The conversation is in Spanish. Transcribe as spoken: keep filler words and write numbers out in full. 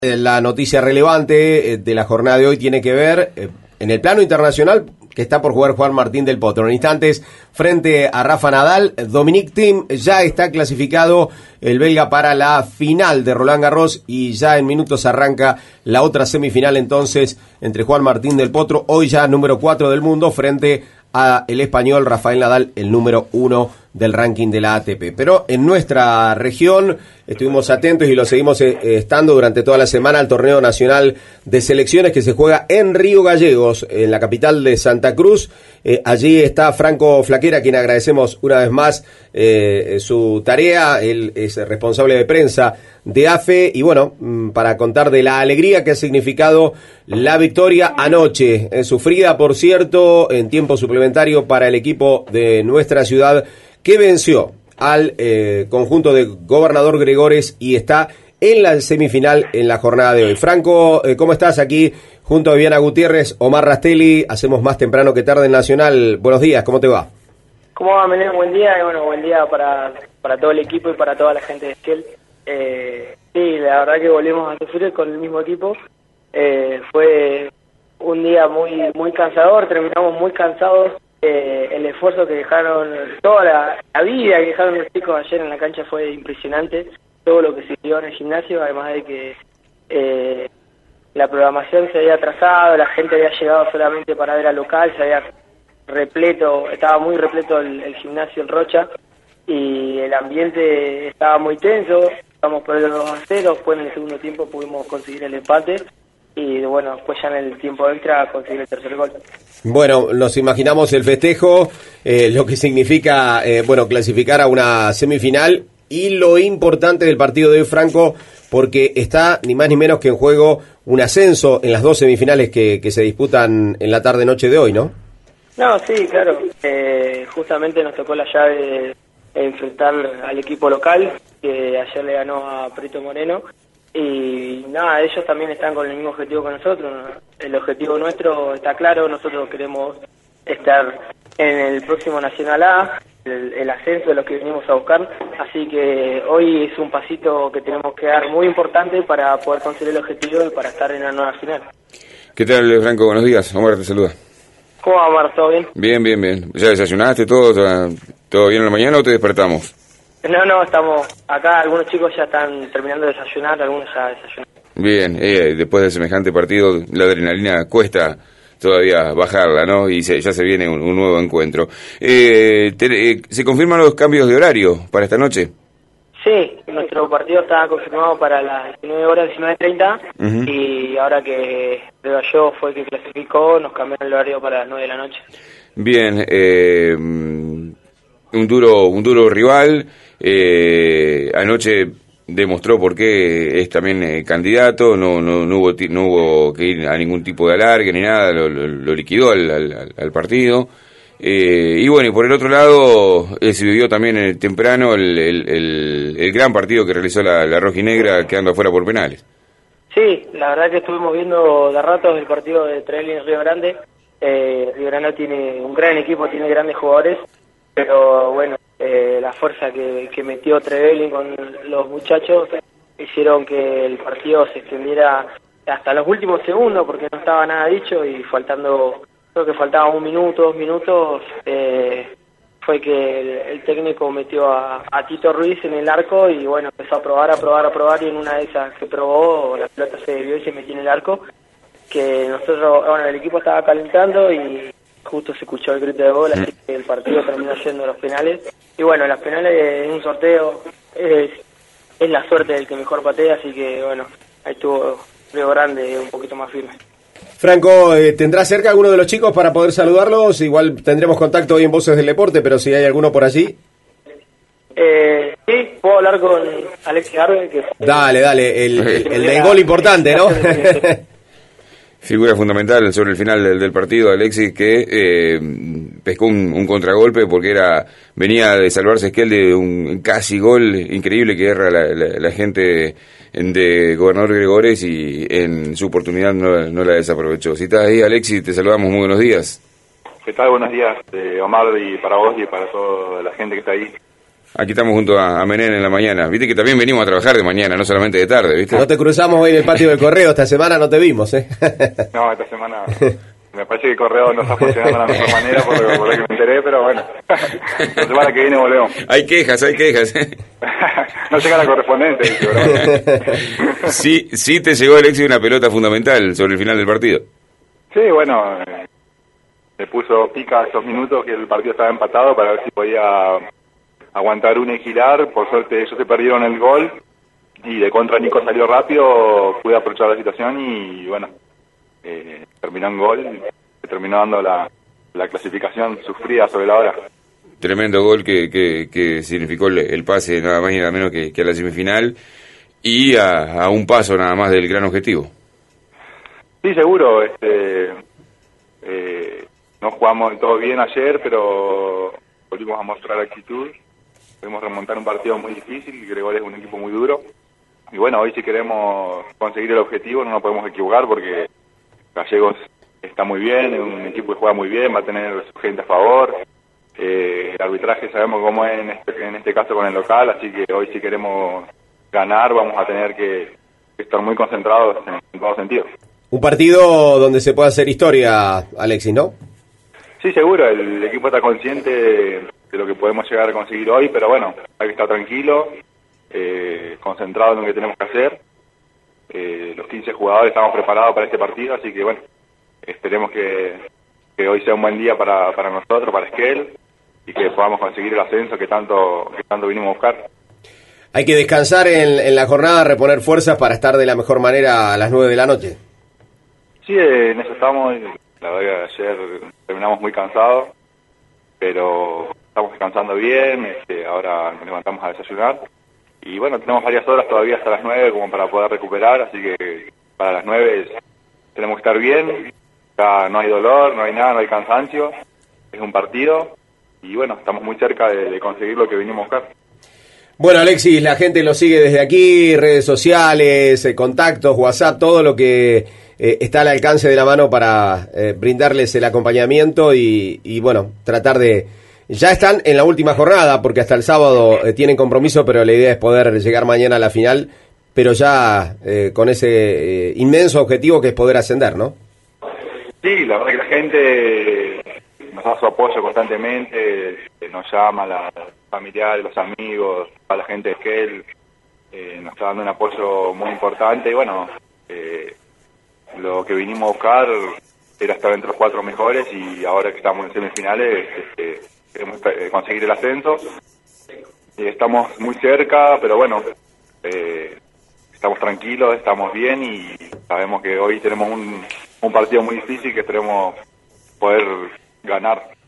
La noticia relevante de la jornada de hoy tiene que ver eh, en el plano internacional que está por jugar Juan Martín del Potro. En instantes, frente a Rafa Nadal, Dominic Thiem ya está clasificado el belga para la final de Roland Garros y ya en minutos arranca la otra semifinal entonces entre Juan Martín del Potro, hoy ya número cuatro del mundo, frente a el español Rafael Nadal, el número uno del ranking de la A T P. Pero en nuestra región estuvimos atentos y lo seguimos eh, estando durante toda la semana al torneo nacional de selecciones que se juega en Río Gallegos, en la capital de Santa Cruz. Eh, allí está Franco Flaquera, a quien agradecemos una vez más eh, su tarea. Él es responsable de prensa de A F E y bueno, para contar de la alegría que ha significado la victoria anoche, eh, sufrida por cierto en tiempo suplementario para el equipo de nuestra ciudad, que venció al eh, conjunto de Gobernador Gregores y está en la semifinal en la jornada de hoy. Franco, eh, ¿cómo estás? Aquí junto a Viviana Gutiérrez, Omar Rastelli, hacemos más temprano que tarde en Nacional. Buenos días, ¿cómo te va? ¿Cómo va, Melén? Buen día, y bueno, buen día para, para todo el equipo y para toda la gente de Esquel. Eh, sí, la verdad que volvimos a sufrir con el mismo equipo. Eh, fue un día muy muy cansador, terminamos muy cansados. Eh, el esfuerzo que dejaron, toda la, la vida que dejaron los chicos ayer en la cancha fue impresionante. Todo lo que se dio en el gimnasio, además de que eh, la programación se había atrasado, la gente había llegado solamente para ver al local, se había repleto, estaba muy repleto el, el gimnasio en Rocha y el ambiente estaba muy tenso. Estamos por el dos a cero, después en el segundo tiempo pudimos conseguir el empate y bueno, después ya en el tiempo extra conseguir el tercer gol. Bueno, nos imaginamos el festejo, eh, lo que significa eh, bueno, clasificar a una semifinal y lo importante del partido de hoy, Franco, porque está ni más ni menos que en juego un ascenso en las dos semifinales que, que se disputan en la tarde-noche de hoy, ¿no? No, sí, claro. Eh, justamente nos tocó la llave de enfrentar al equipo local, que ayer le ganó a Perito Moreno. Y nada, ellos también están con el mismo objetivo que nosotros. El objetivo nuestro está claro, nosotros queremos estar en el próximo Nacional A, el, el ascenso de lo que venimos a buscar, así que hoy es un pasito que tenemos que dar muy importante para poder conseguir el objetivo y para estar en la nueva final. ¿Qué tal, Franco? Buenos días, Omar te saluda. ¿Cómo va, Omar? ¿Todo bien? Bien, bien, bien. ¿Ya desayunaste todo? ¿Todo bien en la mañana o te despertamos? No, no, estamos acá, algunos chicos ya están terminando de desayunar, algunos ya desayunaron. Bien, eh, después de semejante partido, la adrenalina cuesta todavía bajarla, ¿no? Y se, ya se viene un, un nuevo encuentro. Eh, te, eh, ¿Se confirman los cambios de horario para esta noche? Sí, nuestro partido está confirmado para las diecinueve horas, diecinueve treinta, uh-huh. Y ahora que Río yo fue el que clasificó, nos cambiaron el horario para las nueve de la noche. Bien, eh, un duro, un duro rival. Eh, anoche demostró por qué es también eh, candidato, no, no, no, hubo, no hubo que ir a ningún tipo de alargue ni nada, lo, lo, lo liquidó al, al, al partido. Eh, y bueno, y por el otro lado eh, se vivió también eh, temprano el, el, el, el gran partido que realizó la, la rojinegra, quedando afuera por penales. Sí, la verdad que estuvimos viendo de ratos el partido de Trelli en Río Grande. eh, Río Grande tiene un gran equipo, tiene grandes jugadores, pero bueno, eh, la fuerza que, que metió Trevelin con los muchachos hicieron que el partido se extendiera hasta los últimos segundos porque no estaba nada dicho y faltando, creo que faltaba un minuto, dos minutos, eh, fue que el, el técnico metió a, a Tito Ruiz en el arco y bueno, empezó a probar, a probar, a probar y en una de esas que probó, la pelota se desvió y se metió en el arco, que nosotros, bueno, el equipo estaba calentando y justo se escuchó el grito de gol, así que el partido terminó yendo a los penales. Y bueno, los penales es un sorteo, es, es la suerte del que mejor patea, así que bueno, ahí estuvo Río Grande un poquito más firme. Franco, eh, ¿tendrá cerca alguno de los chicos para poder saludarlos? Igual tendremos contacto hoy en Voces del Deporte, pero si hay alguno por allí. Eh, sí, puedo hablar con Alexis Garbe. Que dale, dale, el, el, el del gol importante, ¿no? Figura fundamental sobre el final del, del partido, Alexis, que eh, pescó un, un contragolpe porque era venía de salvarse Esquel de un casi gol increíble que erra la, la, la gente de, de Gobernador Gregores y en su oportunidad no, no la desaprovechó. Si estás ahí, Alexis, te saludamos, muy buenos días. ¿Qué tal? Buenos días, eh, Omar, y para vos y para toda la gente que está ahí. Aquí estamos junto a, a Menem en la mañana. Viste que también venimos a trabajar de mañana, no solamente de tarde, ¿viste? No te cruzamos hoy en el patio del correo, esta semana no te vimos, ¿eh? No, esta semana me parece que el correo no está funcionando de la mejor manera por lo, por lo que me enteré, pero bueno, la semana que viene volvemos. Hay quejas, hay quejas. No llega la correspondencia, dice, pero... Sí, sí te llegó el éxito una pelota fundamental sobre el final del partido. Sí, bueno, eh, me puso pica esos minutos que el partido estaba empatado para ver si podía aguantar una y girar. Por suerte ellos se perdieron el gol y de contra Nico salió rápido, pude aprovechar la situación y bueno, eh, terminó en gol, terminó dando la, la clasificación sufrida sobre la hora. Tremendo gol que, que, que significó el, el pase nada más y nada menos que, que a la semifinal y a, a un paso nada más del gran objetivo. Sí, seguro. Este, eh, no jugamos todo bien ayer, pero volvimos a mostrar actitud. Pudimos remontar un partido muy difícil. Gregor es un equipo muy duro. Y bueno, hoy si queremos conseguir el objetivo no nos podemos equivocar porque Gallegos está muy bien, es un equipo que juega muy bien, va a tener su gente a favor. Eh, el arbitraje sabemos cómo es en este, en este caso con el local, así que hoy si queremos ganar vamos a tener que, que estar muy concentrados en, en todo sentido. Un partido donde se puede hacer historia, Alexis, ¿no? Sí, seguro, el equipo está consciente de, de lo que podemos llegar a conseguir hoy, pero bueno, hay que estar tranquilo, eh, concentrado en lo que tenemos que hacer. Eh, los quince jugadores estamos preparados para este partido, así que bueno, esperemos que, que hoy sea un buen día para, para nosotros, para Esquel, y que podamos conseguir el ascenso que tanto, que tanto vinimos a buscar. Hay que descansar en, en la jornada, reponer fuerzas para estar de la mejor manera a las nueve de la noche. Sí, en eso estamos. La verdad que ayer terminamos muy cansados, pero estamos descansando bien. Este, ahora nos levantamos a desayunar. Y bueno, tenemos varias horas todavía hasta las nueve como para poder recuperar, así que para las nueve tenemos que estar bien. Ya no hay dolor, no hay nada, no hay cansancio. Es un partido y bueno, estamos muy cerca de, de conseguir lo que vinimos a buscar. Bueno, Alexis, la gente lo sigue desde aquí, redes sociales, eh, contactos, WhatsApp, todo lo que eh, está al alcance de la mano para eh, brindarles el acompañamiento y, y, bueno, tratar de... Ya están en la última jornada, porque hasta el sábado eh, tienen compromiso, pero la idea es poder llegar mañana a la final, pero ya eh, con ese eh, inmenso objetivo que es poder ascender, ¿no? Sí, la verdad que la gente nos da su apoyo constantemente, nos llama, la familiares, los amigos, a la gente de Esquel, eh, nos está dando un apoyo muy importante y bueno, eh, lo que vinimos a buscar era estar entre los cuatro mejores y ahora que estamos en semifinales este, queremos conseguir el ascenso. Y estamos muy cerca, pero bueno, eh, estamos tranquilos, estamos bien y sabemos que hoy tenemos un, un partido muy difícil que esperemos poder ganar.